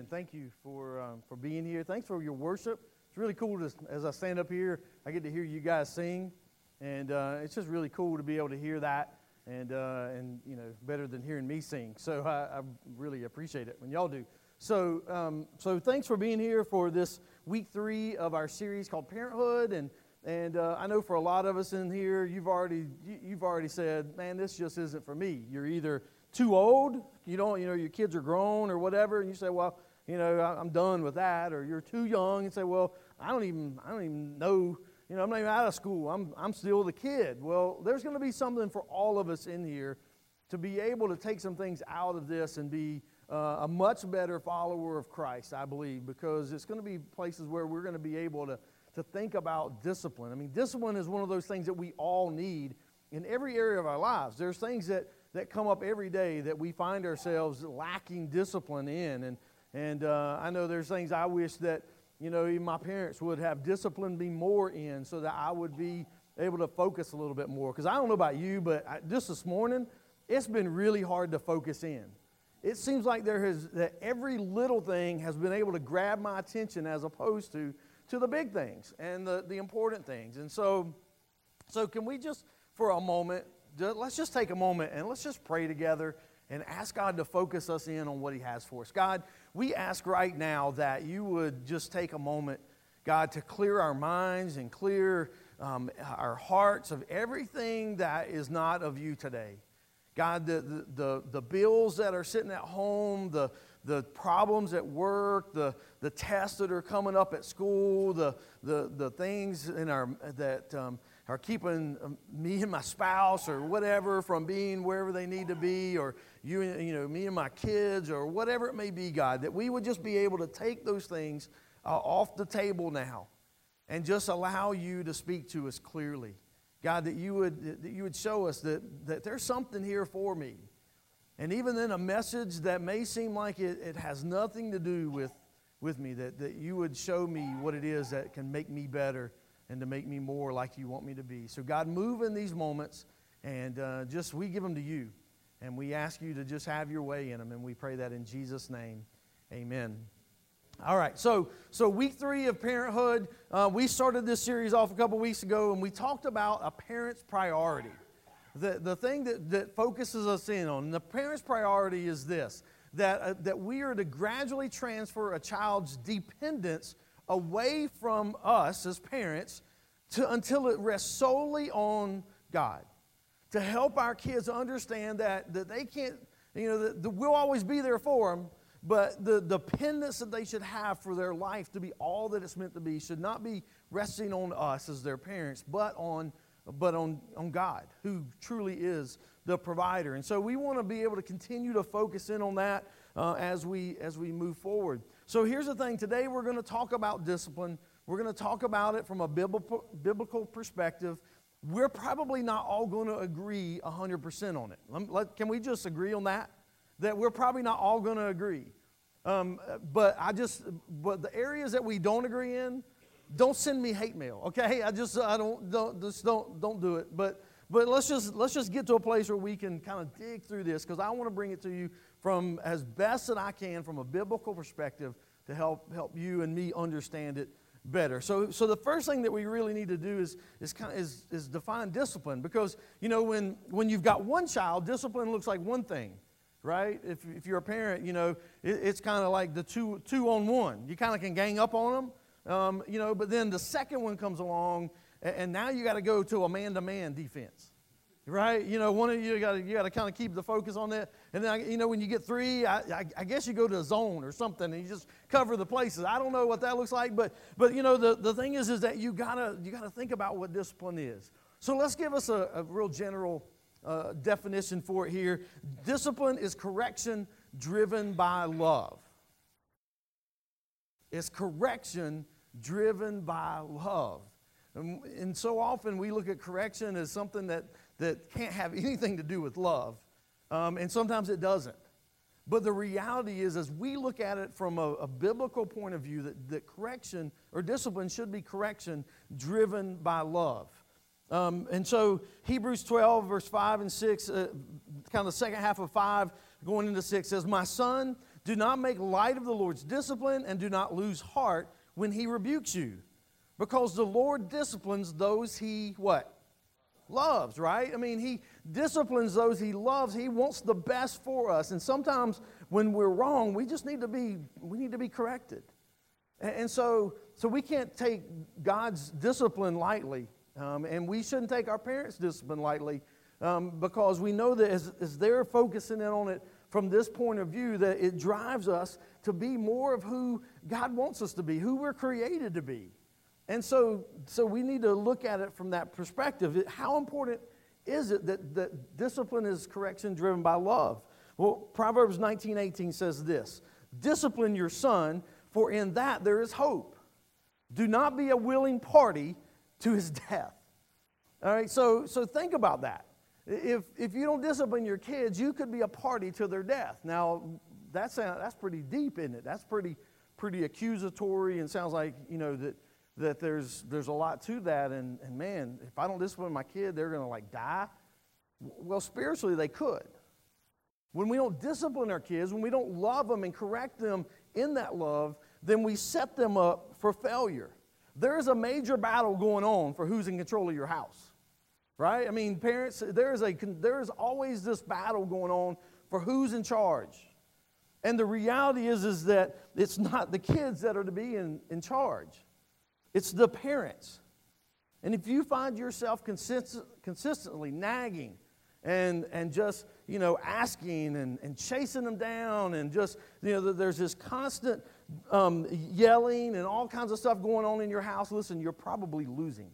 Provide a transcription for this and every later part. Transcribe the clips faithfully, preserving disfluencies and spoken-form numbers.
Thank you for um, for being here. Thanks for your worship. It's really cool to, as I stand up here, I get to hear you guys sing, and uh, it's just really cool to be able to hear that, and uh, and you know, better than hearing me sing. So I, I really appreciate it when y'all do. So um, so thanks for being here for this week three of our series called Parenthood, and and uh, I know for a lot of us in here, you've already you, you've already said, man, this just isn't for me. You're either too old, you don't, you know, your kids are grown or whatever, and you say, well, you know, I'm done with that. Or you're too young and say, well, I don't even, I don't even know, you know, I'm not even out of school. I'm, I'm still the kid. Well, there's going to be something for all of us in here to be able to take some things out of this and be uh, a much better follower of Christ, I believe, because it's going to be places where we're going to be able to, to think about discipline. I mean, discipline is one of those things that we all need in every area of our lives. There's things that, that come up every day that we find ourselves lacking discipline in, and And uh, I know there's things I wish that, you know, even my parents would have disciplined me more in so that I would be able to focus a little bit more. Because I don't know about you, but I, just this morning, it's been really hard to focus in. It seems like there has, that every little thing has been able to grab my attention as opposed to, to the big things and the, the important things. And so, so can we just, for a moment, let's just take a moment and let's just pray together and ask God to focus us in on what He has for us. God, we ask right now that You would just take a moment, God, to clear our minds and clear um, our hearts of everything that is not of You today. God, the, the, the, the bills that are sitting at home, the, the problems at work, the, the tests that are coming up at school, the, the, the things in our that um, are keeping me and my spouse or whatever from being wherever they need to be, or you, you know, me and my kids, or whatever it may be, God, that we would just be able to take those things uh, off the table now and just allow You to speak to us clearly. God, that You would that You would show us that, that there's something here for me. And even in a message that may seem like it, it has nothing to do with, with me, that, that You would show me what it is that can make me better and to make me more like You want me to be. So God, move in these moments, and uh, just we give them to You. And we ask You to just have Your way in them, and we pray that in Jesus' name. Amen. All right, so so week three of Parenthood, uh, we started this series off a couple weeks ago, and we talked about a parent's priority. The, the thing that, that focuses us in on, and the parent's priority is this, that, uh, that we are to gradually transfer a child's dependence away from us as parents to, until it rests solely on God. To help our kids understand that, that they can't, you know, that, that we'll always be there for them, but the dependence that they should have for their life to be all that it's meant to be should not be resting on us as their parents, but on but on, on God, who truly is the provider. And so we want to be able to continue to focus in on that uh, as we as we move forward. So here's the thing. Today we're going to talk about discipline. We're going to talk about it from a biblical, biblical perspective. We're probably not all going to agree one hundred percent on it. Let, let, can we just agree on that? That we're probably not all going to agree. Um, but I just, but the areas that we don't agree in, don't send me hate mail, okay? I just, I don't, don't, just don't, don't do it. But, but let's just, let's just get to a place where we can kind of dig through this, because I want to bring it to you from as best that I can from a biblical perspective to help help you and me understand it better. So, so the first thing that we really need to do is is kind of is, is define discipline, because you know when when you've got one child, discipline looks like one thing, right? If if you're a parent, you know it, it's kind of like the two two on one. You kind of can gang up on them. Um, you know, but then the second one comes along, and, and now you got to go to a man-to-man defense, right? You know, one of you got to you got to kind of keep the focus on that, and then you know when you get three, I, I, I guess you go to a zone or something, and you just cover the places. I don't know what that looks like, but but you know the, the thing is is that you gotta you gotta think about what discipline is. So let's give us a, a real general uh, definition for it here. Discipline is correction driven by love. It's correction driven by love. And, and so often we look at correction as something that, that can't have anything to do with love. Um, and sometimes it doesn't. But the reality is, as we look at it from a, a biblical point of view, that, that correction or discipline should be correction driven by love. Um, and so Hebrews twelve, verse five and six, uh, kind of the second half of five, going into six, says, "My son, do not make light of the Lord's discipline, and do not lose heart when he rebukes you. Because the Lord disciplines those he, what? Loves, right? I mean, he disciplines those he loves. He wants the best for us. And sometimes when we're wrong, we just need to be, we need to be corrected. And, and so, so we can't take God's discipline lightly. Um, and we shouldn't take our parents' discipline lightly. Um, because we know that as, as they're focusing in on it from this point of view, that it drives us to be more of who God wants us to be, who we're created to be. And so, so we need to look at it from that perspective. How important is it that, that discipline is correction driven by love? Well, Proverbs nineteen eighteen says this, discipline your son, for in that there is hope. Do not be a willing party to his death. All right, so, so think about that. If, if you don't discipline your kids, you could be a party to their death. Now, that's, that's pretty deep, isn't it? That's pretty, pretty accusatory, and sounds like, you know, that that there's there's a lot to that, and, and man, if I don't discipline my kid, they're going to like die. Well, spiritually they could. When we don't discipline our kids, when we don't love them and correct them in that love, then we set them up for failure. There is a major battle going on for who's in control of your house, right? I mean, parents, there is a there is always this battle going on for who's in charge. And the reality is, is that it's not the kids that are to be in, in charge. It's the parents. And if you find yourself consist- consistently nagging and and just, you know, asking and, and chasing them down, and just, you know, there's this constant um, yelling and all kinds of stuff going on in your house, listen, you're probably losing.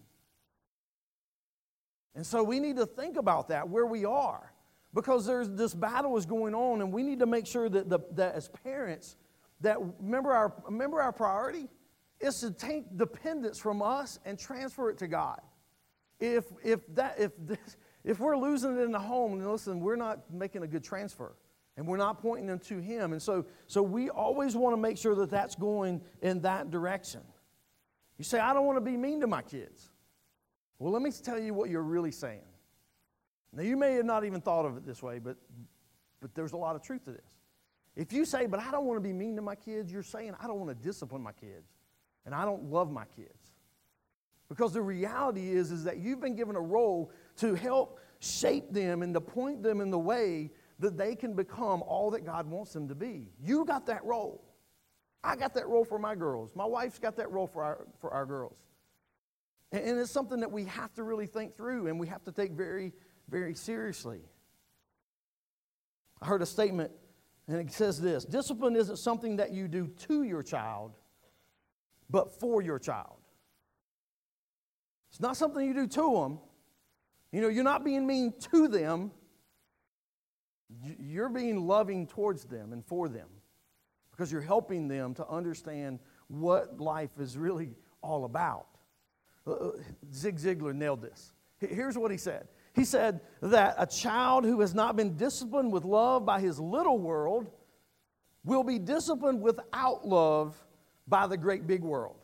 And so we need to think about that, where we are. Because there's this battle is going on, and we need to make sure that, the, that as parents, that remember our, remember our priority? Is to take dependence from us and transfer it to God. If if that if this, if we're losing it in the home, then listen, we're not making a good transfer, and we're not pointing them to Him. And so so we always want to make sure that that's going in that direction. You say, I don't want to be mean to my kids. Well, let me tell you what you're really saying. Now, you may have not even thought of it this way, but but there's a lot of truth to this. If you say, but I don't want to be mean to my kids, you're saying, I don't want to discipline my kids. And I don't love my kids. Because the reality is, is that you've been given a role to help shape them and to point them in the way that they can become all that God wants them to be. You got that role. I got that role for my girls. My wife's got that role for our, for our girls. And, and it's something that we have to really think through, and we have to take very, very seriously. I heard a statement, and it says this, discipline isn't something that you do to your child, but for your child. It's not something you do to them. You know, you're not being mean to them. You're being loving towards them and for them, because you're helping them to understand what life is really all about. Zig Ziglar nailed this. Here's what he said. He said that a child who has not been disciplined with love by his little world will be disciplined without love by the great big world.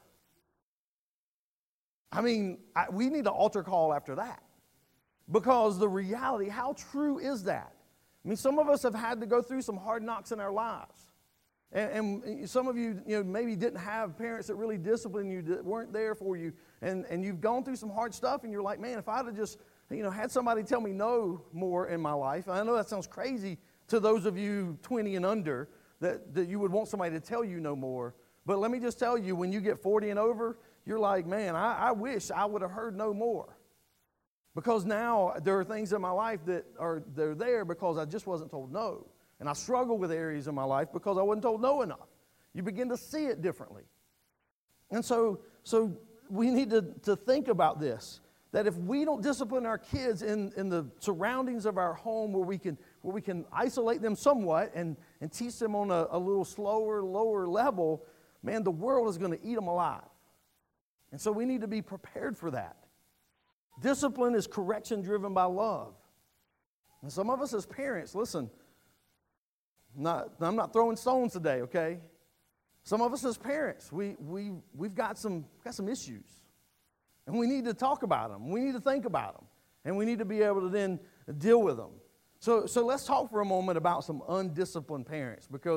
I mean, I, we need an altar call after that. Because the reality, how true is that? I mean, some of us have had to go through some hard knocks in our lives. And, and some of you, you know, maybe didn't have parents that really disciplined you, that weren't there for you. And, and you've gone through some hard stuff, and you're like, man, if I'd have just, you know, had somebody tell me no more in my life. I know that sounds crazy to those of you twenty and under, that, that you would want somebody to tell you no more. But let me just tell you, when you get forty and over, you're like, man, I, I wish I would have heard no more. Because now there are things in my life that are they're there because I just wasn't told no. And I struggle with areas in my life because I wasn't told no enough. You begin to see it differently. And so, so we need to, to think about this, that if we don't discipline our kids in, in the surroundings of our home where we can where we can isolate them somewhat and, and teach them on a, a little slower, lower level, man, the world is going to eat them alive. And so we need to be prepared for that. Discipline is correction driven by love. And some of us as parents, listen, I'm not, I'm not throwing stones today, okay? Some of us as parents, we, we, we've got some, got some issues. And we need to talk about them. We need to think about them. And we need to be able to then deal with them. So, so let's talk for a moment about some undisciplined parents, because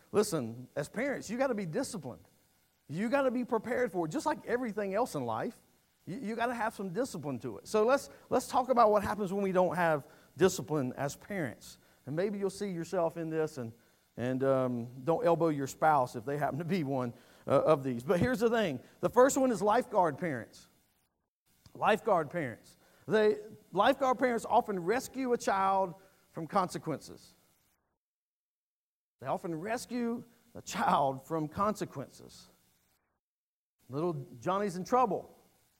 listen, as parents, you got to be disciplined. You got to be prepared for it, just like everything else in life. You, you got to have some discipline to it. So let's let's talk about what happens when we don't have discipline as parents. And maybe you'll see yourself in this, and and um, don't elbow your spouse if they happen to be one uh, of these. But here's the thing. The first one is lifeguard parents. Lifeguard parents. They lifeguard parents often rescue a child from consequences. They often rescue a child from consequences. Little Johnny's in trouble.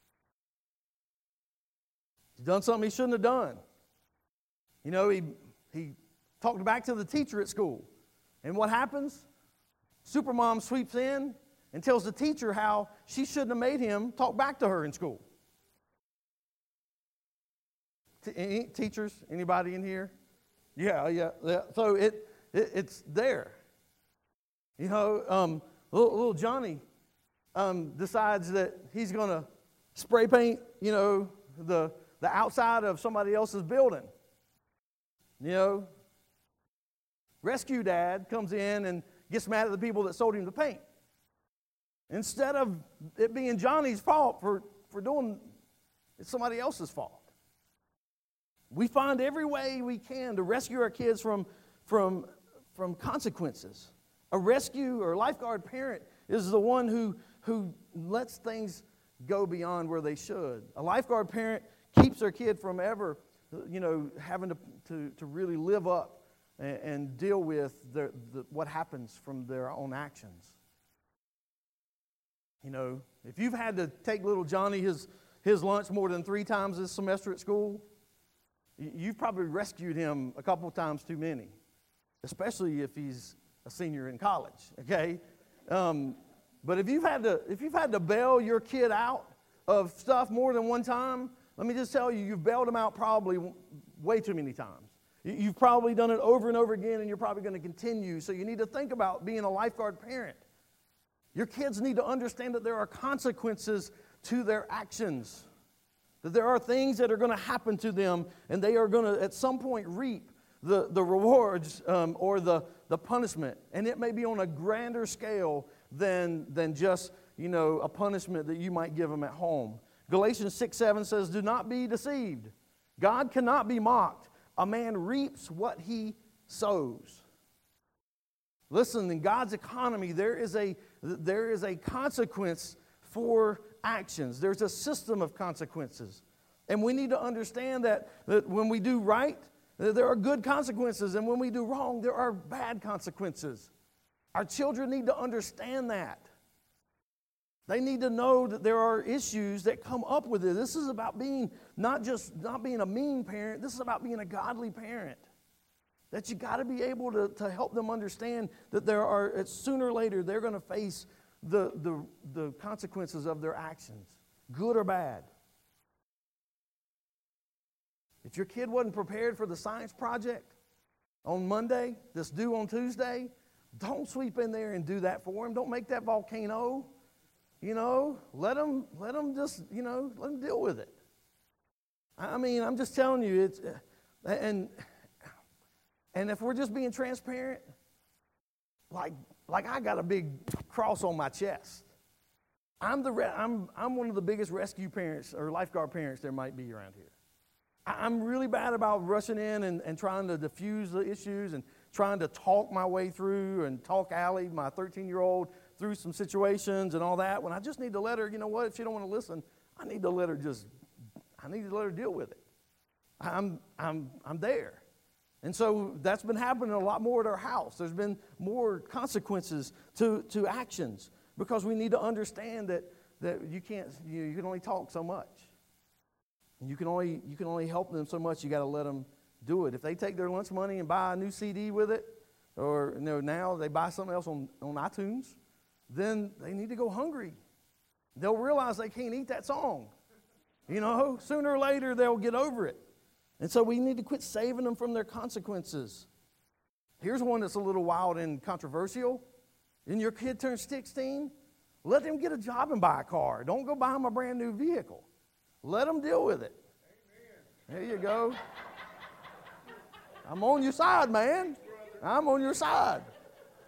He's done something he shouldn't have done. You know, he he talked back to the teacher at school. And what happens? Supermom sweeps in and tells the teacher how she shouldn't have made him talk back to her in school. T- any teachers? Anybody in here? Yeah, yeah. yeah. So it, it it's there. You know, um, little, little Johnny um, decides that he's going to spray paint, you know, the the outside of somebody else's building. You know, rescue dad comes in and gets mad at the people that sold him the paint. Instead of it being Johnny's fault for, for doing, it's somebody else's fault. We find every way we can to rescue our kids from, from, from consequences. A rescue or lifeguard parent is the one who, who lets things go beyond where they should. A lifeguard parent keeps their kid from ever, you know, having to, to, to really live up and, and deal with the, the, what happens from their own actions. You know, if you've had to take little Johnny his, his lunch more than three times this semester at school, you've probably rescued him a couple times too many, especially if he's a senior in college, okay? Um, but if you've had to if you've had to bail your kid out of stuff more than one time, let me just tell you, you've bailed him out probably way too many times. You've probably done it over and over again, and you're probably going to continue. So you need to think about being a lifeguard parent. Your kids need to understand that there are consequences to their actions. That there are things that are going to happen to them, and they are going to, at some point, reap the, the rewards um, or the, the punishment. And it may be on a grander scale than, than just, you know, a punishment that you might give them at home. Galatians six seven says, do not be deceived. God cannot be mocked. A man reaps what he sows. Listen, in God's economy, there is a, there is a consequence for actions. There's a system of consequences. And we need to understand that, that when we do right, there are good consequences. And when we do wrong, there are bad consequences. Our children need to understand that. They need to know that there are issues that come up with it. This is about being not just not being a mean parent. This is about being a godly parent. That you got to be able to, to help them understand that there are, sooner or later, they're going to face the, the, the consequences of their actions, good or bad. If your kid wasn't prepared for the science project on Monday, that's due on Tuesday, don't sweep in there and do that for him. Don't make that volcano. You know, let them, let them just, you know, let them deal with it. I mean, I'm just telling you, it's, and and if we're just being transparent, like like I got a big cross on my chest. I'm the re- I'm I'm one of the biggest rescue parents or lifeguard parents there might be around here. I'm really bad about rushing in and, and trying to diffuse the issues and trying to talk my way through and talk Allie, my thirteen-year-old, through some situations and all that, when I just need to let her, you know what, if she don't want to listen, I need to let her just, I need to let her deal with it. I'm, I'm, I'm there. And so that's been happening a lot more at our house. There's been more consequences to, to actions because we need to understand that, that you can't, you, you can only talk so much. You can only, you can only help them so much. You got to let them do it. If they take their lunch money and buy a new C D with it, or you know, now they buy something else on, on iTunes, then they need to go hungry. They'll realize they can't eat that song. You know, sooner or later they'll get over it. And so we need to quit saving them from their consequences. Here's one that's a little wild and controversial. When your kid turns sixteen, let them get a job and buy a car. Don't go buy them a brand new vehicle. Let them deal with it. Amen. There you go. I'm on your side, man. I'm on your side.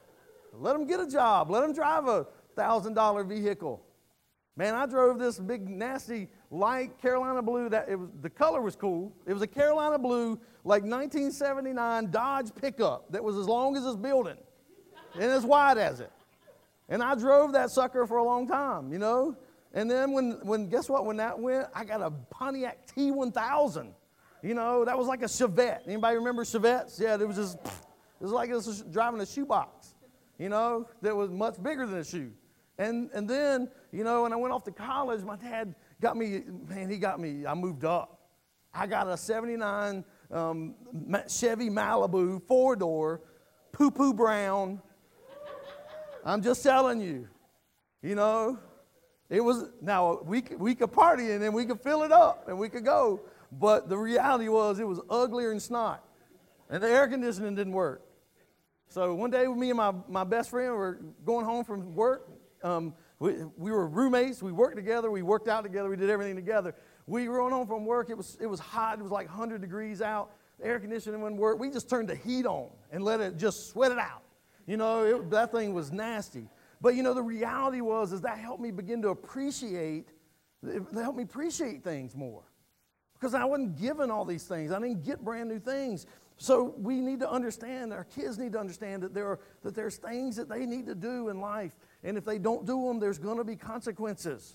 Let them get a job. Let them drive a one thousand dollar vehicle. Man, I drove this big, nasty, light Carolina blue. That it was the color was cool. It was a Carolina blue, like nineteen seventy-nine Dodge pickup that was as long as this building and as wide as it. And I drove that sucker for a long time, you know. And then when, when guess what? When that went, I got a Pontiac T one thousand. You know, that was like a Chevette. Anybody remember Chevettes? Yeah, it was just, it was like it was driving a shoebox, you know, that was much bigger than a shoe. And and then, you know, when I went off to college, my dad got me, man, he got me, I moved up. I got a seventy-nine um, Chevy Malibu, four-door, poo-poo brown. I'm just telling you, you know. It was, now, we could, we could party and then we could fill it up and we could go. But the reality was it was uglier than snot. And the air conditioning didn't work. So one day, me and my, my best friend were going home from work. Um, we, we were roommates. We worked together. We worked out together. We did everything together. We were going home from work. It was, it was hot. It was like one hundred degrees out. The air conditioning wouldn't work. We just turned the heat on and let it just sweat it out. You know, it, that thing was nasty. But, you know, the reality was is that helped me begin to appreciate, it helped me appreciate things more. Because I wasn't given all these things. I didn't get brand new things. So we need to understand, our kids need to understand that there are that there's things that they need to do in life. And if they don't do them, there's going to be consequences.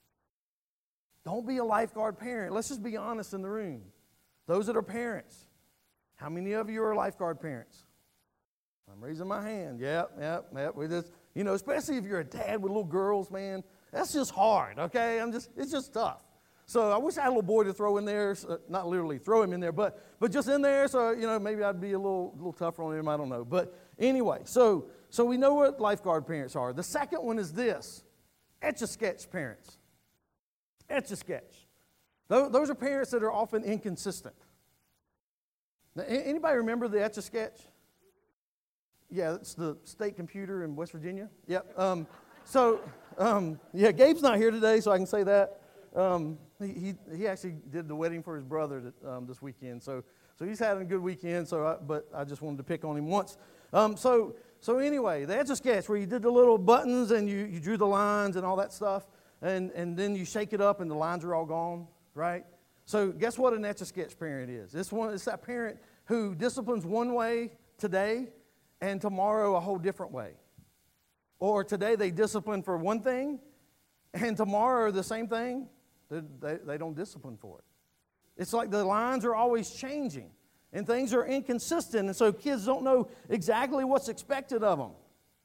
Don't be a lifeguard parent. Let's just be honest in the room. Those that are parents, how many of you are lifeguard parents? I'm raising my hand. Yep, yep, yep. We just, you know, especially if you're a dad with little girls, man, that's just hard, okay? I'm just, it's just tough. So I wish I had a little boy to throw in there, so not literally throw him in there, but but just in there, so, you know, maybe I'd be a little little tougher on him, I don't know. But anyway, so so we know what lifeguard parents are. The second one is this, Etch-a-Sketch parents. Etch-a-Sketch. Those, those are parents that are often inconsistent. Now, anybody remember the Etch-a-Sketch? Yeah, it's the state computer in West Virginia. Yep. Um, so, um, yeah, Gabe's not here today, so I can say that. Um, he, he he actually did the wedding for his brother that, um, this weekend, so so he's having a good weekend. So, I, but I just wanted to pick on him once. Um, so so anyway, the Etch-a-Sketch where you did the little buttons and you, you drew the lines and all that stuff, and and then you shake it up and the lines are all gone, right? So guess what an Etch-a-Sketch parent is? This one it's that parent who disciplines one way today, and tomorrow a whole different way, or today they discipline for one thing, and tomorrow the same thing. They, they, they don't discipline for it. It's like the lines are always changing and things are inconsistent, and so kids don't know exactly what's expected of them.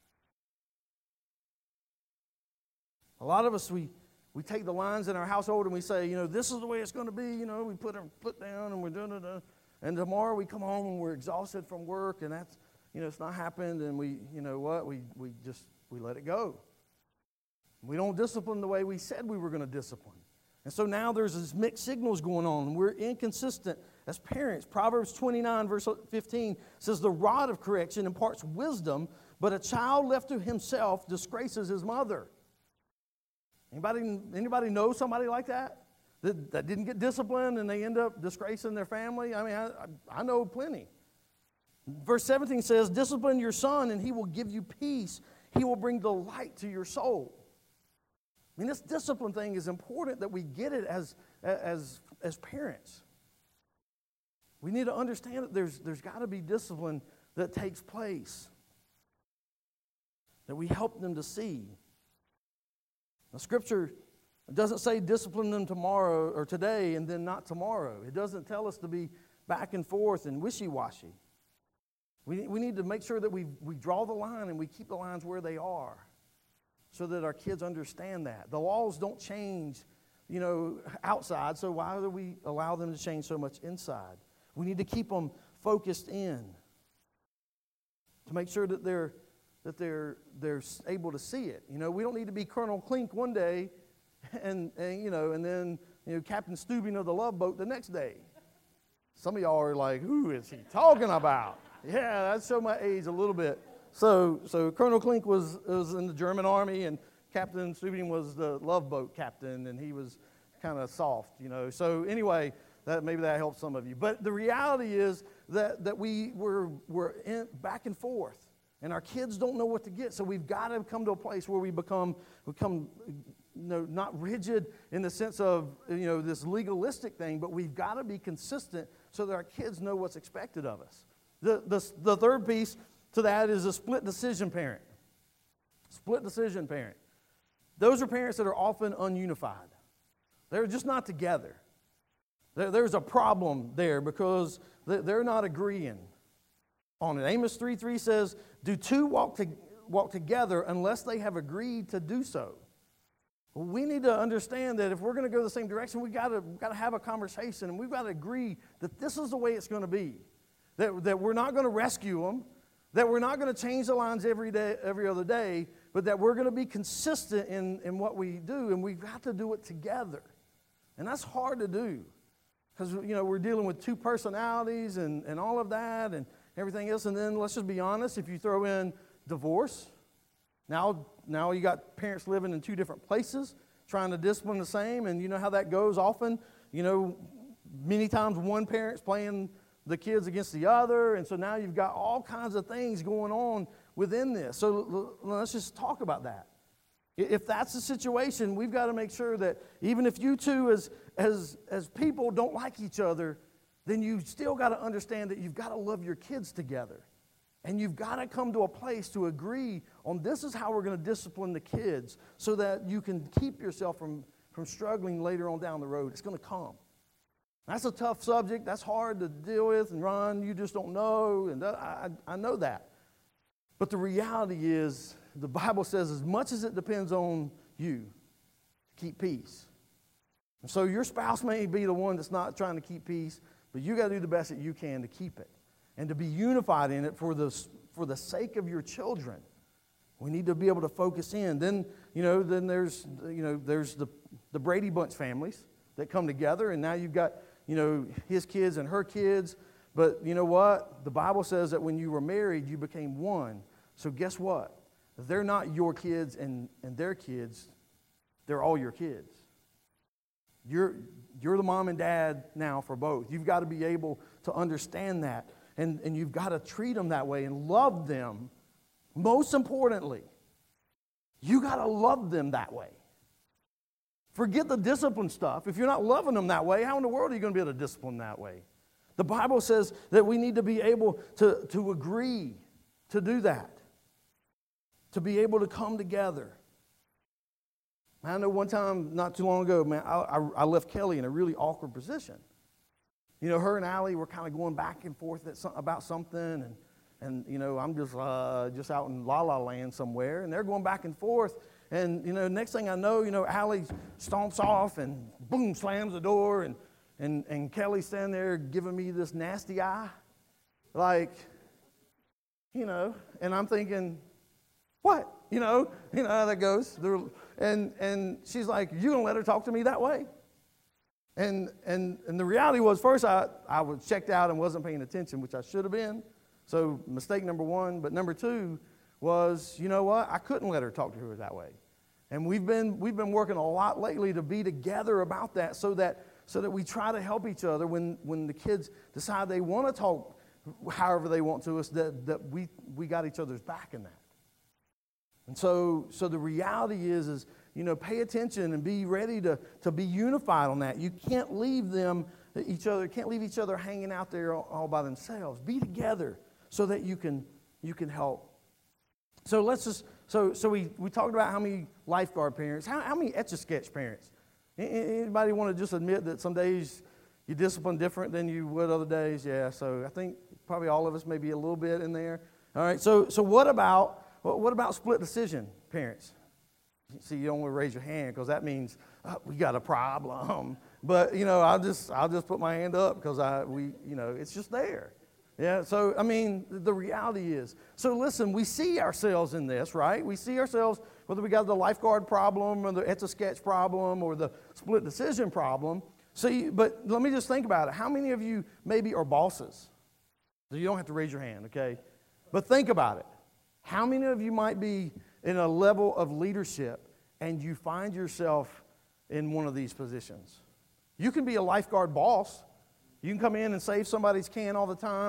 A lot of us, we, we take the lines in our household and we say, you know, this is the way it's going to be. You know, we put our foot down and we're doing it. And tomorrow we come home and we're exhausted from work, and that's, you know, it's not happened, and we, you know what, we, we just, we let it go. We don't discipline the way we said we were going to discipline. And so now there's these mixed signals going on. We're inconsistent as parents. Proverbs twenty-nine, verse fifteen says, the rod of correction imparts wisdom, but a child left to himself disgraces his mother. Anybody, anybody know somebody like that? that? That didn't get disciplined and they end up disgracing their family? I mean, I, I know plenty. Verse seventeen says, discipline your son and he will give you peace. He will bring delight to your soul. I mean, this discipline thing is important that we get it as, as, as parents. We need to understand that there's, there's got to be discipline that takes place, that we help them to see. The Scripture doesn't say discipline them tomorrow or today and then not tomorrow. It doesn't tell us to be back and forth and wishy-washy. We, we need to make sure that we, we draw the line and we keep the lines where they are, so that our kids understand that. The laws don't change, you know, outside, so why do we allow them to change so much inside? We need to keep them focused in to make sure that they're that they're they're able to see it. You know, we don't need to be Colonel Klink one day and, and you know, and then, you know, Captain Stubing of the Love Boat the next day. Some of y'all are like, who is he talking about? Yeah, that showed my age a little bit. So, so Colonel Klink was was in the German army, and Captain Stubing was the love boat captain, and he was kind of soft, you know. So anyway, that maybe that helps some of you. But the reality is that that we were were in, back and forth. And our kids don't know what to get. So we've got to come to a place where we become, become you know, not rigid in the sense of, you know, this legalistic thing, but we've got to be consistent so that our kids know what's expected of us. The, the, the third piece to that is a split decision parent. Split decision parent. Those are parents that are often ununified. They're just not together. There, there's a problem there because they're not agreeing on it. Amos three three says, do two walk, to, walk together unless they have agreed to do so? Well, we need to understand that if we're going to go the same direction, we've got to, got to have a conversation, and we've got to agree that this is the way it's going to be. That, that we're not going to rescue them, that we're not going to change the lines every day, every other day, but that we're going to be consistent in, in what we do, and we've got to do it together. And that's hard to do because, you know, we're dealing with two personalities and, and all of that and everything else. And then let's just be honest, if you throw in divorce, now, now you got parents living in two different places trying to discipline the same, and you know how that goes often. You know, many times one parent's playing the kids against the other, and so now you've got all kinds of things going on within this. So let's just talk about that. If that's the situation, we've got to make sure that even if you two as, as, as people don't like each other, then you still got to understand that you've got to love your kids together. And you've got to come to a place to agree on this is how we're going to discipline the kids so that you can keep yourself from, from struggling later on down the road. It's going to come. That's a tough subject. That's hard to deal with. And Ron, you just don't know. And that, I, I know that. But the reality is, the Bible says as much as it depends on you, keep peace. And so your spouse may be the one that's not trying to keep peace, but you got to do the best that you can to keep it and to be unified in it for the, for the sake of your children. We need to be able to focus in. Then, you know, then there's, you know, there's the, the Brady Bunch families that come together, and now you've got, you know, his kids and her kids. But you know what? The Bible says that when you were married, you became one. So guess what? They're not your kids and, and their kids. They're all your kids. You're, you're the mom and dad now for both. You've got to be able to understand that. And, and you've got to treat them that way and love them. Most importantly, you got to love them that way. Forget the discipline stuff. If you're not loving them that way, how in the world are you going to be able to discipline that way? The Bible says that we need to be able to, to agree to do that. To be able to come together. I know one time, not too long ago, man, I, I, I left Kelly in a really awkward position. You know, her and Allie were kind of going back and forth at some, about something, and, and you know, I'm just uh, just out in La La Land somewhere, and they're going back and forth, and, you know, next thing I know, you know, Allie stomps off and, boom, slams the door, and, and, and Kelly's standing there giving me this nasty eye, like, you know, and I'm thinking, what? You know, you know how that goes. And and she's like, you gonna let her talk to me that way? And and and the reality was, first I, I was checked out and wasn't paying attention, which I should have been. So mistake number one. But number two was, you know what? I couldn't let her talk to her that way. And we've been we've been working a lot lately to be together about that, so that so that we try to help each other when when the kids decide they want to talk however they want to us, that that we we got each other's back in that. And so, so the reality is, is, you know, pay attention and be ready to, to be unified on that. You can't leave them, each other, can't leave each other hanging out there all, all by themselves. Be together so that you can, you can help. So let's just, so, so we, we talked about how many lifeguard parents, how, how many Etch-a-Sketch parents? Anybody want to just admit that some days you discipline different than you would other days? Yeah, so I think probably all of us may be a little bit in there. All right, so, so what about, What about split decision, parents? See, you don't want to raise your hand because that means oh, we got a problem. But you know, I'll just I'll just put my hand up because I we you know it's just there. Yeah. So I mean, the reality is. So listen, we see ourselves in this, right? We see ourselves whether we got the lifeguard problem or the Etch-a-Sketch problem or the split decision problem. See, but let me just think about it. How many of you maybe are bosses? You don't have to raise your hand, okay? But think about it. How many of you might be in a level of leadership and you find yourself in one of these positions? You can be a lifeguard boss. You can come in and save somebody's can all the time, and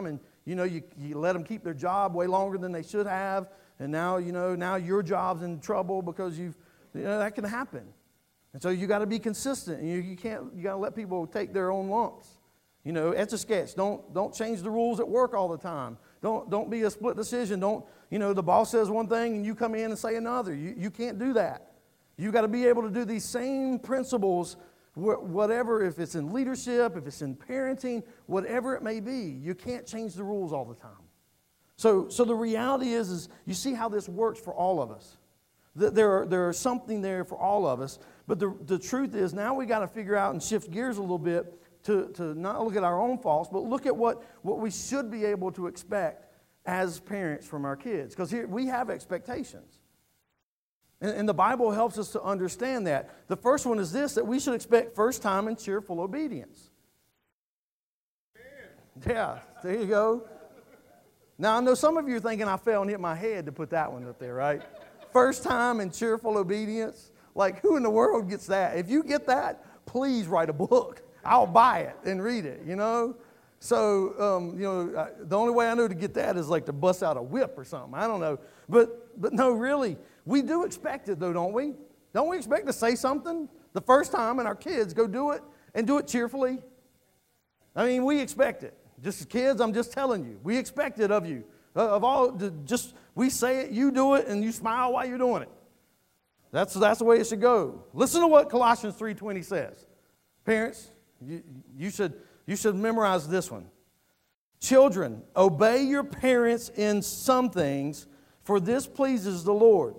you know, you, you let them keep their job way longer than they should have, and now, you know, now your job's in trouble because you've, you know, that can happen. And so you got to be consistent, and you, you can't, you got to let people take their own lumps. You know, etch a sketch. Don't, don't change the rules at work all the time. Don't, don't be a split decision. Don't, you know, the boss says one thing and you come in and say another. You, you can't do that. You got to be able to do these same principles, whatever, if it's in leadership, if it's in parenting, whatever it may be. You can't change the rules all the time. So, so the reality is, is you see how this works for all of us. There are, there are something there for all of us. But the, the truth is, now we got to figure out and shift gears a little bit to, to not look at our own faults, but look at what, what we should be able to expect as parents from our kids. Because here we have expectations. And, and the Bible helps us to understand that. The first one is this, that we should expect first time and cheerful obedience. Yeah, there you go. Now, I know some of you are thinking I fell and hit my head to put that one up there, right? First time and cheerful obedience. Like, who in the world gets that? If you get that, please write a book. I'll buy it and read it, you know? So, um, you know, I, the only way I know to get that is like to bust out a whip or something. I don't know. But, but no, really, we do expect it, though, don't we? Don't we expect to say something the first time and our kids go do it and do it cheerfully? I mean, we expect it. Just as kids, I'm just telling you. We expect it of you. Uh, of all, just, we say it, you do it, and you smile while you're doing it. That's, that's the way it should go. Listen to what Colossians three twenty says. Parents, you, you, should, you should memorize this one. Children, obey your parents in some things, for this pleases the Lord.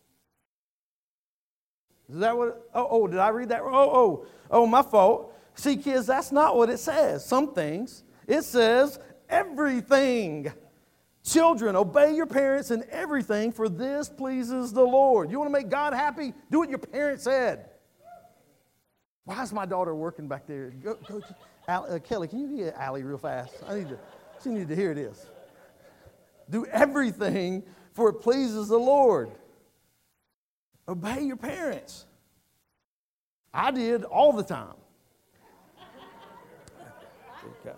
Is that what? Oh, oh, did I read that? Oh, oh, oh, my fault. See, kids, that's not what it says. Some things. It says everything. Children, obey your parents in everything, for this pleases the Lord. You want to make God happy? Do what your parents said. Why is my daughter working back there? Go, go, Al, uh, Kelly, can you get Allie real fast? I need to. She needs to hear this. Do everything, for it pleases the Lord. Obey your parents. I did all the time. Okay.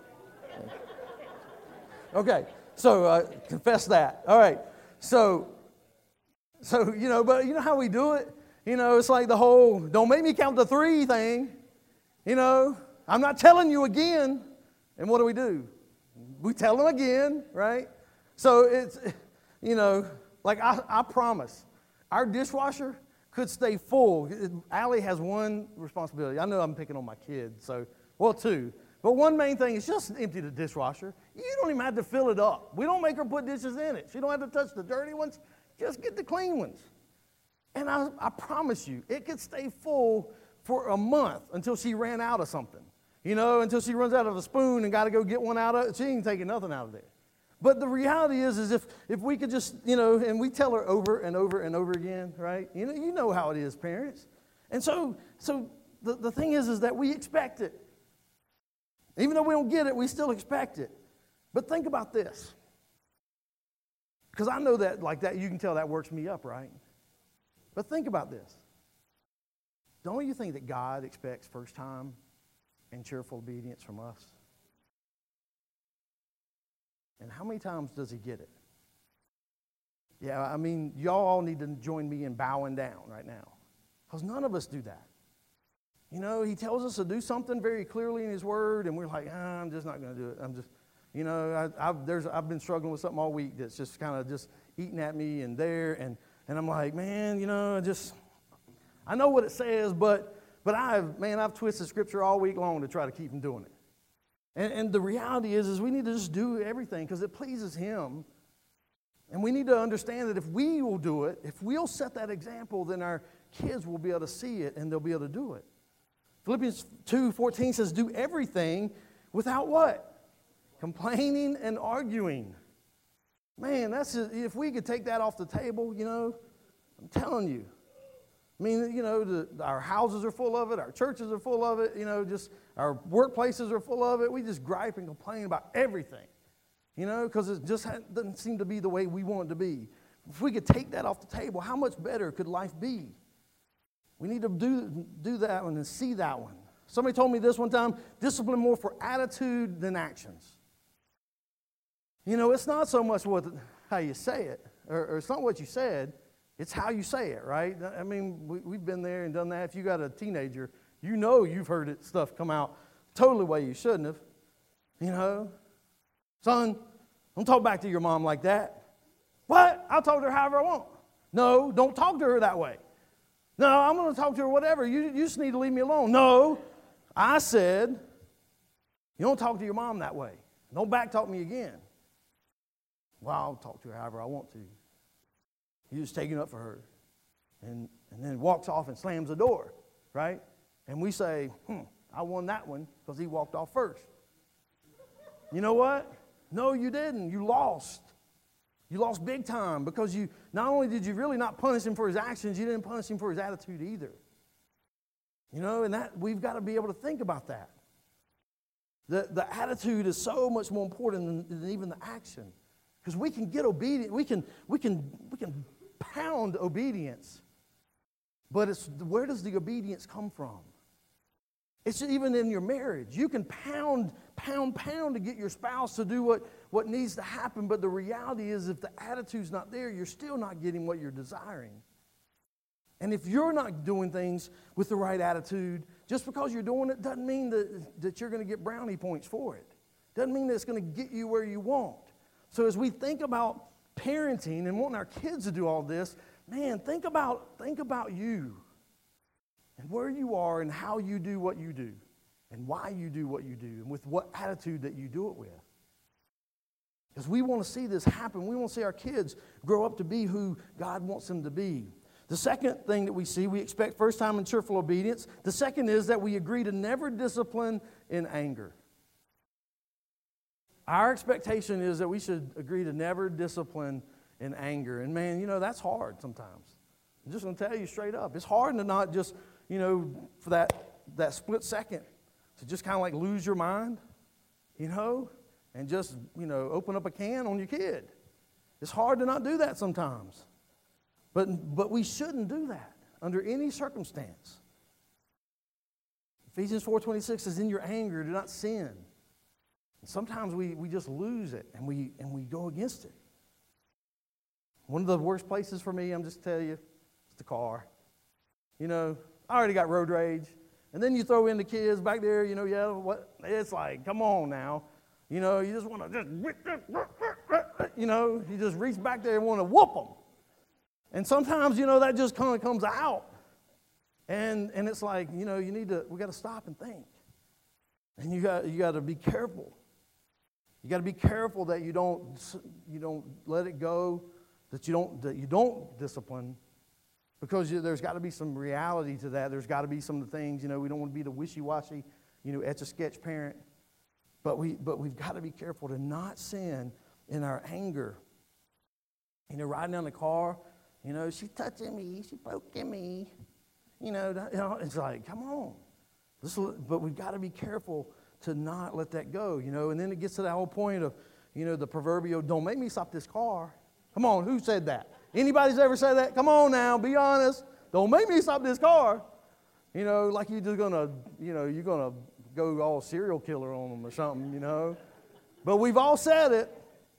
Okay. So, uh, confess that. All right. So, so, you know, but you know how we do it? You know, it's like the whole, don't make me count to three thing. You know, I'm not telling you again. And what do we do? We tell them again, right? So, it's, you know, like I, I promise, our dishwasher could stay full. Allie has one responsibility. I know I'm picking on my kids, so, well, two. But one main thing is just empty the dishwasher. You don't even have to fill it up. We don't make her put dishes in it. She don't have to touch the dirty ones. Just get the clean ones. And I, I promise you, it could stay full for a month until she ran out of something. You know, until she runs out of a spoon and got to go get one out of it. She ain't taking nothing out of there. But the reality is, is if, if we could just, you know, and we tell her over and over and over again, right? You know, you know how it is, parents. And so, so the, the thing is, is that we expect it. Even though we don't get it, we still expect it. But think about this. Because I know that like that, you can tell that works me up, right? But think about this. Don't you think that God expects first time and cheerful obedience from us? And how many times does he get it? Yeah, I mean, y'all all need to join me in bowing down right now. Because none of us do that. You know, he tells us to do something very clearly in his word, and we're like, ah, I'm just not going to do it. I'm just, you know, I, I've, there's, I've been struggling with something all week that's just kind of just eating at me and there, and, and I'm like, man, you know, I just, I know what it says, but, but I've, man, I've twisted Scripture all week long to try to keep from doing it. And, and the reality is, is we need to just do everything because it pleases him. And we need to understand that if we will do it, if we'll set that example, then our kids will be able to see it and they'll be able to do it. Philippians two fourteen says, do everything without what? Complaining and arguing. Man, that's just, if we could take that off the table, you know, I'm telling you. I mean, you know, the, our houses are full of it. Our churches are full of it. You know, just our workplaces are full of it. We just gripe and complain about everything, you know, because it just doesn't seem to be the way we want it to be. If we could take that off the table, how much better could life be? We need to do, do that one and see that one. Somebody told me this one time, discipline more for attitude than actions. You know, it's not so much what how you say it, or, or it's not what you said, it's how you say it, right? I mean, we, we've been there and done that. If you got a teenager, you know you've heard it, stuff come out totally the way you shouldn't have. You know, son, don't talk back to your mom like that. What? I'll talk to her however I want. No, don't talk to her that way. No, I'm going to talk to her whatever. You, you just need to leave me alone. No, I said, you don't talk to your mom that way. Don't back talk me again. Well, I'll talk to her however I want to. He was taking up for her. And, and then walks off and slams the door, right? And we say, hmm, I won that one because he walked off first. You know what? No, you didn't. You lost. You lost big time because you not only did you really not punish him for his actions, you didn't punish him for his attitude either. You know, and that we've got to be able to think about that. The, the attitude is so much more important than, than even the action. Because we can get obedient, we can, we can, we can pound obedience, but it's where does the obedience come from? It's even in your marriage. You can pound, pound, pound to get your spouse to do what, what needs to happen, but the reality is if the attitude's not there, you're still not getting what you're desiring. And if you're not doing things with the right attitude, just because you're doing it doesn't mean that, that you're going to get brownie points for it. Doesn't mean that it's going to get you where you want. So as we think about parenting and wanting our kids to do all this, man, think about, think about you. And where you are and how you do what you do and why you do what you do and with what attitude that you do it with. Because we want to see this happen. We want to see our kids grow up to be who God wants them to be. The second thing that we see, we expect first time and cheerful obedience. The second is that we agree to never discipline in anger. Our expectation is that we should agree to never discipline in anger. And man, you know, that's hard sometimes. I'm just going to tell you straight up. It's hard to not just, you know, for that, that split second to just kind of like lose your mind, you know, and just, you know, open up a can on your kid. It's hard to not do that sometimes. But, but we shouldn't do that under any circumstance. Ephesians four twenty-six says, in your anger, do not sin. And sometimes we, we just lose it and we, and we go against it. One of the worst places for me, I'm just telling you, it's the car. You know, I already got road rage. And then you throw in the kids back there, you know, yeah, what? It's like, come on now. You know, you just want to just, you know, you just reach back there and want to whoop them. And sometimes, you know, that just kind of comes out. And and it's like, you know, you need to, we got to stop and think. And you got you got to be careful. You got to be careful that you don't you don't let it go, that you don't that you don't discipline. Because there's got to be some reality to that. There's got to be some of the things, you know, we don't want to be the wishy-washy, you know, etch-a-sketch parent. But, we, but we've got to be careful to not sin in our anger. You know, riding down the car, you know, she's touching me, she's poking me. You know, that, you know, it's like, come on. This, but we've got to be careful to not let that go, you know. And then it gets to that whole point of, you know, the proverbial, don't make me stop this car. Come on, who said that? Anybody's ever said that? Come on now, be honest. Don't make me stop this car. You know, like you're just going to, you know, you're going to go all serial killer on them or something, you know. But we've all said it.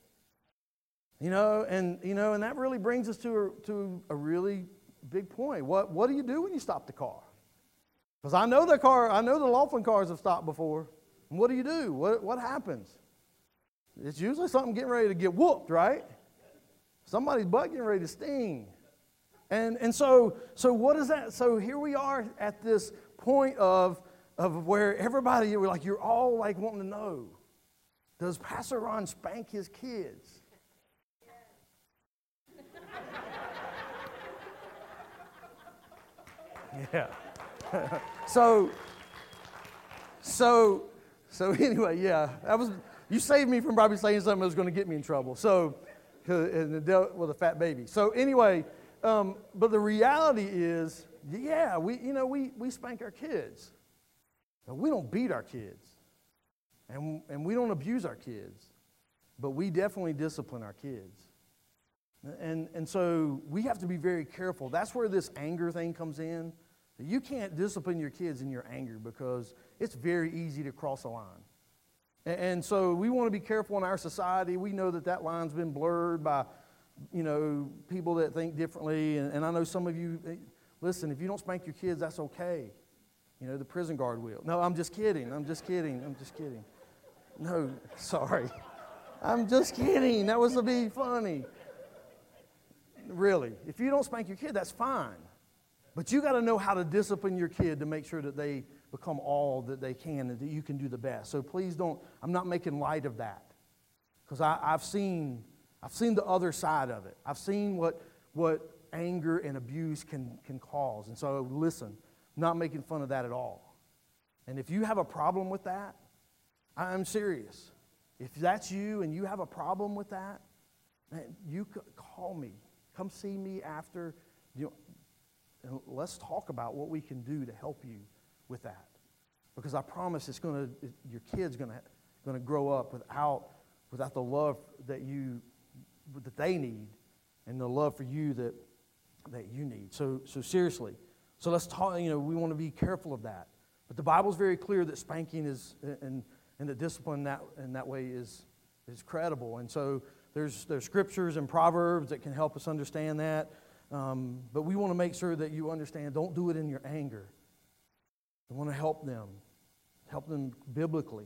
You know, and, you know, and that really brings us to a, to a really big point. What, what do you do when you stop the car? Because I know the car, I know the Laughlin cars have stopped before. And what do you do? What, what happens? It's usually something getting ready to get whooped, right? Somebody's butt getting ready to sting. And and so so what is that? So here we are at this point of, of where everybody, we're like, you're all like wanting to know, does Pastor Ron spank his kids? Yeah. so so so anyway, yeah. That was you saved me from probably saying something that was going to get me in trouble. So and dealt with a fat baby. So anyway, um, but the reality is, yeah, we you know we we spank our kids, but we don't beat our kids, and and we don't abuse our kids, but we definitely discipline our kids, and and so we have to be very careful. That's where this anger thing comes in. You can't discipline your kids in your anger because it's very easy to cross a line. And, and so we want to be careful in our society. We know that that line's been blurred by, you know, people that think differently. And, and I know some of you, listen, if you don't spank your kids, that's okay. You know, the prison guard will. No, I'm just kidding. I'm just kidding. I'm just kidding. No, sorry. I'm just kidding. That was to be funny. Really, if you don't spank your kid, that's fine. But you got to know how to discipline your kid to make sure that they become all that they can and that you can do the best. So please don't, I'm not making light of that. Because I've seen, I've seen the other side of it. I've seen what, what anger and abuse can, can cause. And so listen, I'm not making fun of that at all. And if you have a problem with that, I'm serious. If that's you and you have a problem with that, man, you call me. Come see me after, you know, and let's talk about what we can do to help you with that. Because I promise it's going to, your kid's going to going to grow up without without the love that you that they need and the love for you that that you need. So so seriously. So let's talk, you know, we want to be careful of that. But the Bible's very clear that spanking is and and the discipline that in that way is is credible. And so there's there's scriptures and proverbs that can help us understand that. Um, but we want to make sure that you understand, don't do it in your anger. We want to help them, help them biblically.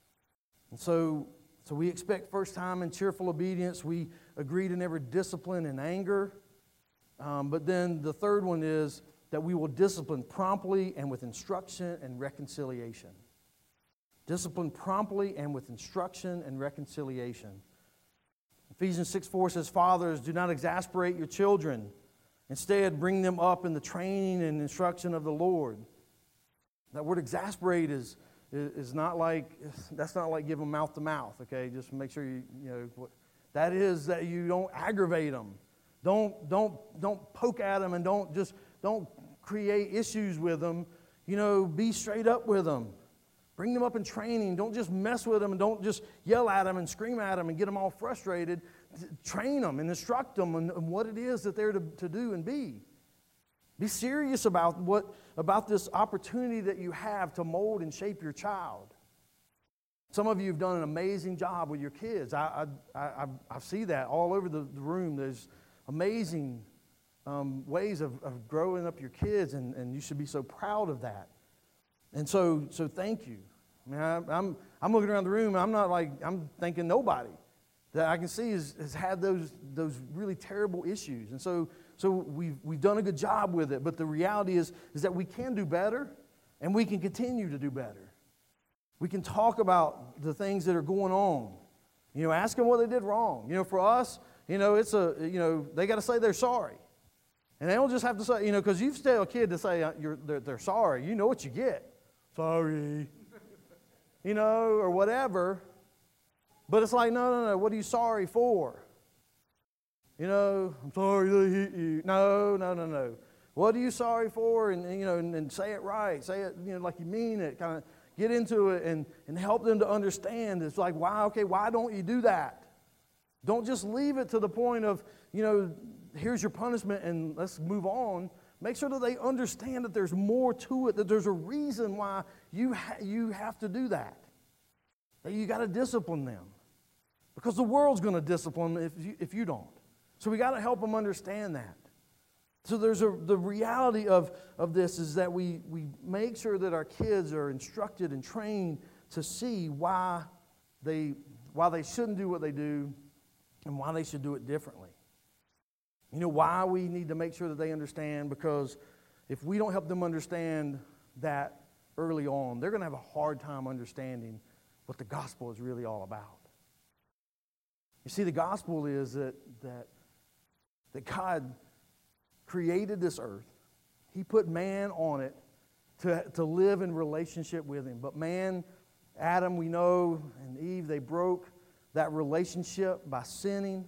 And so, so we expect first time and cheerful obedience. We agree to never discipline in anger. Um, but then the third one is that we will discipline promptly and with instruction and reconciliation. Discipline promptly and with instruction and reconciliation. Ephesians six four says, "Fathers, do not exasperate your children. Instead, bring them up in the training and instruction of the Lord." That word exasperate is, is, is not like, that's not like give them mouth to mouth, okay? Just make sure you, you know, that is that you don't aggravate them. Don't, don't, don't poke at them and don't just, don't create issues with them. You know, be straight up with them. Bring them up in training. Don't just mess with them and don't just yell at them and scream at them and get them all frustrated. Train them and instruct them on what it is that they're to, to do and be. Be serious about what about this opportunity that you have to mold and shape your child. Some of you have done an amazing job with your kids. I I, I, I see that all over the, the room. There's amazing um, ways of, of growing up your kids, and, and you should be so proud of that. And so so thank you. I mean, I, I'm I'm looking around the room. I'm not like I'm thinking nobody that I can see has, has had those those really terrible issues. And so so we've we've done a good job with it. But the reality is, is that we can do better and we can continue to do better. We can talk about the things that are going on. You know, ask them what they did wrong. You know, for us, you know, it's a you know, they got to say they're sorry. And they don't just have to say, you know, because you tell a kid to say uh, you're, they're, they're sorry, you know what you get. Sorry. You know, or whatever. But it's like, no, no, no, what are you sorry for? You know, I'm sorry they hit you. No, no, no, no. What are you sorry for? And, and you know, and, and say it right. Say it, you know, like you mean it. Kind of get into it and, and help them to understand. It's like, why, okay, why don't you do that? Don't just leave it to the point of, you know, here's your punishment and let's move on. Make sure that they understand that there's more to it, that there's a reason why you, ha- you have to do that. That you got to discipline them. Because the world's going to discipline them if you, if you don't. So we got to help them understand that. So there's a, the reality of, of this is that we, we make sure that our kids are instructed and trained to see why they, why they shouldn't do what they do and why they should do it differently. You know why we need to make sure that they understand? Because if we don't help them understand that early on, they're going to have a hard time understanding what the gospel is really all about. You see, the gospel is that that, that God created this earth. He put man on it to, to live in relationship with him. But man, Adam, we know, and Eve, they broke that relationship by sinning.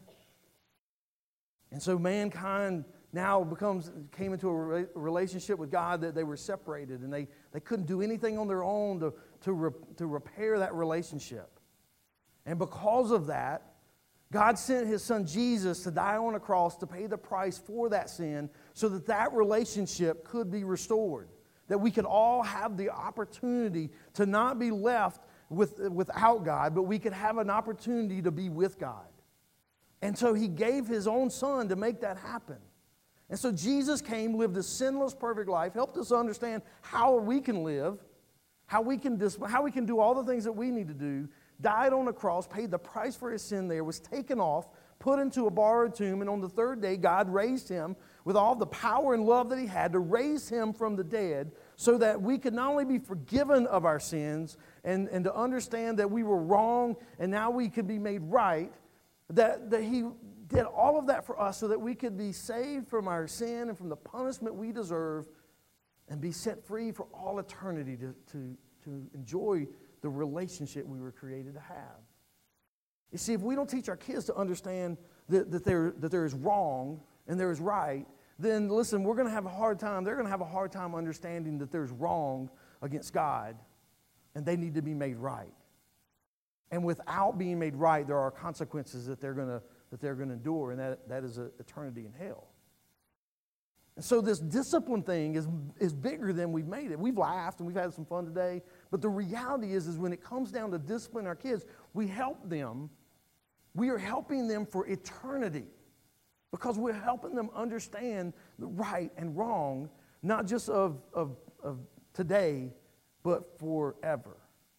And so mankind now becomes came into a relationship with God that they were separated, and they, they couldn't do anything on their own to, to, re, to repair that relationship. And because of that, God sent His Son Jesus to die on a cross to pay the price for that sin so that that relationship could be restored. That we could all have the opportunity to not be left with, without God, but we could have an opportunity to be with God. And so he gave his own son to make that happen. And so Jesus came, lived a sinless, perfect life, helped us understand how we can live, how we can, dis- how we can do all the things that we need to do, died on the cross, paid the price for his sin there, was taken off, put into a borrowed tomb, and on the third day, God raised him with all the power and love that he had to raise him from the dead so that we could not only be forgiven of our sins and, and to understand that we were wrong and now we could be made right, that, that he did all of that for us so that we could be saved from our sin and from the punishment we deserve and be set free for all eternity to, to, to enjoy the relationship we were created to have. You see, if we don't teach our kids to understand that, that, there, that there is wrong and there is right, then listen, we're going to have a hard time. They're going to have a hard time understanding that there's wrong against God and they need to be made right. And without being made right, there are consequences that they're going to that they're going to endure, and that, that is a eternity in hell. And so this discipline thing is, is bigger than we've made it. We've laughed and we've had some fun today, but the reality is, is when it comes down to disciplining our kids, we help them. We are helping them for eternity because we're helping them understand the right and wrong, not just of, of, of today, but forever.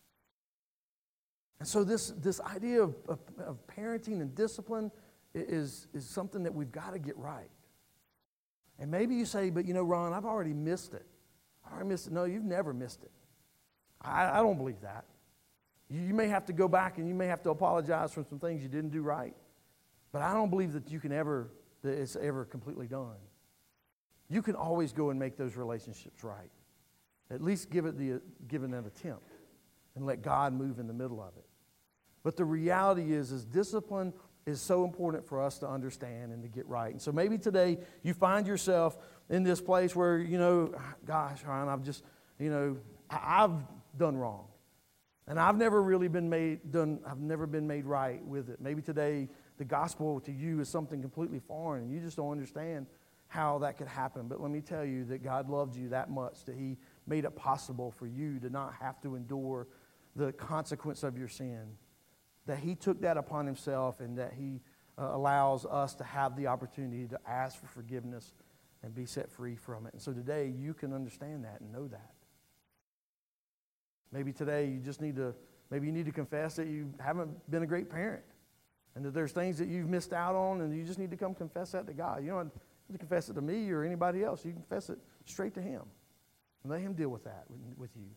And so this, this idea of, of, of parenting and discipline is, is something that we've got to get right. And maybe you say, but you know, Ron, I've already missed it. I already missed it. No, you've never missed it. I, I don't believe that. You, you may have to go back and you may have to apologize for some things you didn't do right. But I don't believe that you can ever, that it's ever completely done. You can always go and make those relationships right. At least give it the give it an attempt and let God move in the middle of it. But the reality is, is discipline is so important for us to understand and to get right. And so maybe today you find yourself in this place where, you know, gosh, Ryan, I've just, you know, I've done wrong. And I've never really been made, done, I've never been made right with it. Maybe today the gospel to you is something completely foreign and you just don't understand how that could happen. But let me tell you that God loved you that much that he made it possible for you to not have to endure the consequence of your sin. That he took that upon himself and that he uh, allows us to have the opportunity to ask for forgiveness and be set free from it. And so today you can understand that and know that. Maybe today you just need to, maybe you need to confess that you haven't been a great parent and that there's things that you've missed out on and you just need to come confess that to God. You don't have to confess it to me or anybody else. You confess it straight to him and let him deal with that with you.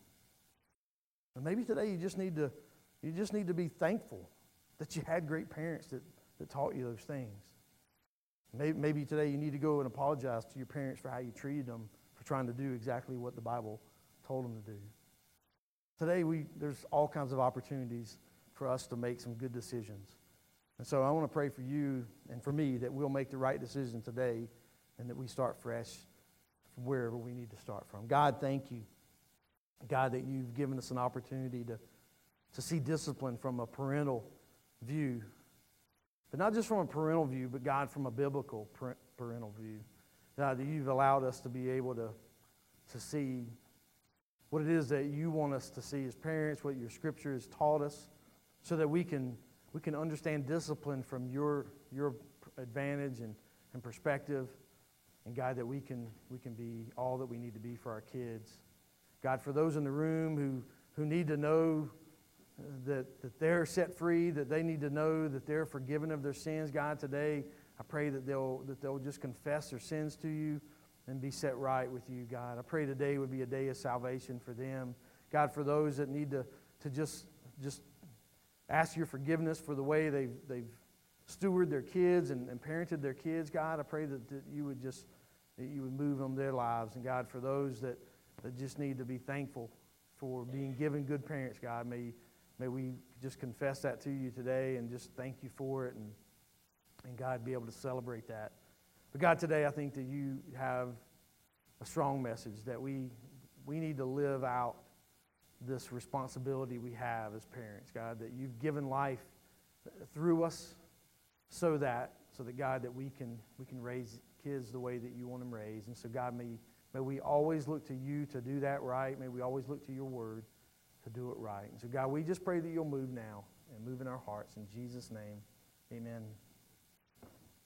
And maybe today you just need to You just need to be thankful that you had great parents that, that taught you those things. Maybe, maybe today you need to go and apologize to your parents for how you treated them for trying to do exactly what the Bible told them to do. Today, we there's all kinds of opportunities for us to make some good decisions. And so I want to pray for you and for me that we'll make the right decision today and that we start fresh from wherever we need to start from. God, thank you. God, that you've given us an opportunity to to see discipline from a parental view. But not just from a parental view, but God, from a biblical parental view. God, that you've allowed us to be able to, to see what it is that you want us to see as parents, what your scripture has taught us, so that we can we can understand discipline from your your advantage and, and perspective. And God, that we can we can be all that we need to be for our kids. God, for those in the room who, who need to know That, that they're set free, that they need to know that they're forgiven of their sins. God, today I pray that they'll that they'll just confess their sins to you and be set right with you, God. I pray today would be a day of salvation for them. God, for those that need to, to just just ask your forgiveness for the way they've they've stewarded their kids and, and parented their kids, God, I pray that, that you would just that you would move on their lives. And God, for those that, that just need to be thankful for being given good parents, God, may May we just confess that to you today and just thank you for it and, and God, be able to celebrate that. But God, today I think that you have a strong message that we we need to live out this responsibility we have as parents, God, that you've given life through us so that, so that God, that we can we can raise kids the way that you want them raised. And so God, may, may we always look to you to do that right. May we always look to your word to do it right. And so, God, we just pray that you'll move now and move in our hearts. In Jesus' name, amen.